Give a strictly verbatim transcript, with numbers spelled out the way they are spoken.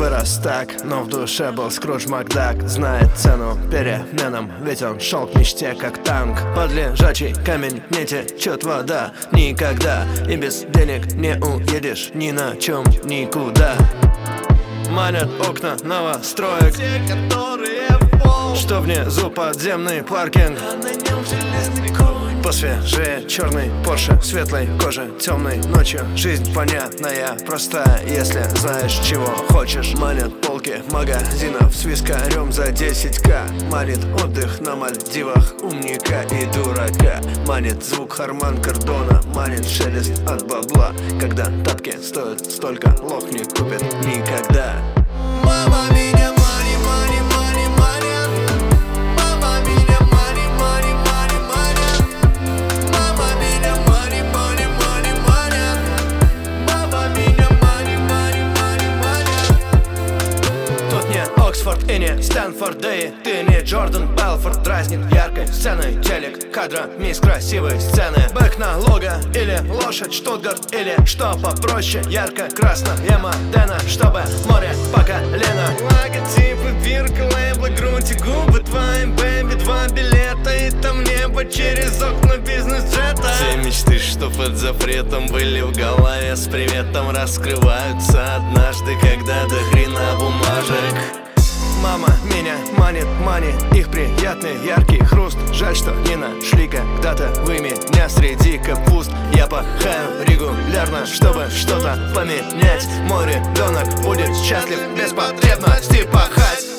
вырос так, но в душе был Скрудж Макдак. Знает цену переменам, ведь он шел к мечте как танк. Под лежачий камень не течет вода никогда, и без денег не уедешь ни на чем никуда. Манят окна новостроек, те, которые в пол, что внизу подземный паркинг, а на нем железный конь. посвежее черный Порше, светлой кожи, темной ночью. Жизнь понятная, простая, если знаешь, чего хочешь. Манят полки магазинов с вискарем за десять ка. Манит отдых на Мальдивах умника и дурака. Манит звук Харман Кардона, манит шелест от бабла. Когда тапки стоят столько, лох не купит никогда. Мама меня мани, мани, мани, манят. Мама меня мани, мани, мани, манят. Мама меня мани, мани, мани, манят. Мама меня мани, мани, мани, манят. Тут не Оксфорд и не Стэнфорд, да и ты не Джордан Белфорд. Дразнит яркой сценой телек, кадрами из красивой сцены. Бэк на лого или лошадь Штутгарт, или что попроще, ярко-красно Модена, чтобы море по колено. Логотипы, бирка, лейбла, грудь и губы твоим, бэйби. Два билета и там небо через окна бизнес-джета. Те мечты, что под запретом были в голове, с приветом раскрываются однажды, когда до хрена бумажек. Мама меня манит, манит их приятный яркий хруст. Жаль, что не нашли когда-то вы меня среди капуст. Я пахаю регулярно, чтобы что-то поменять. Мой ребенок будет счастлив без потребности пахать.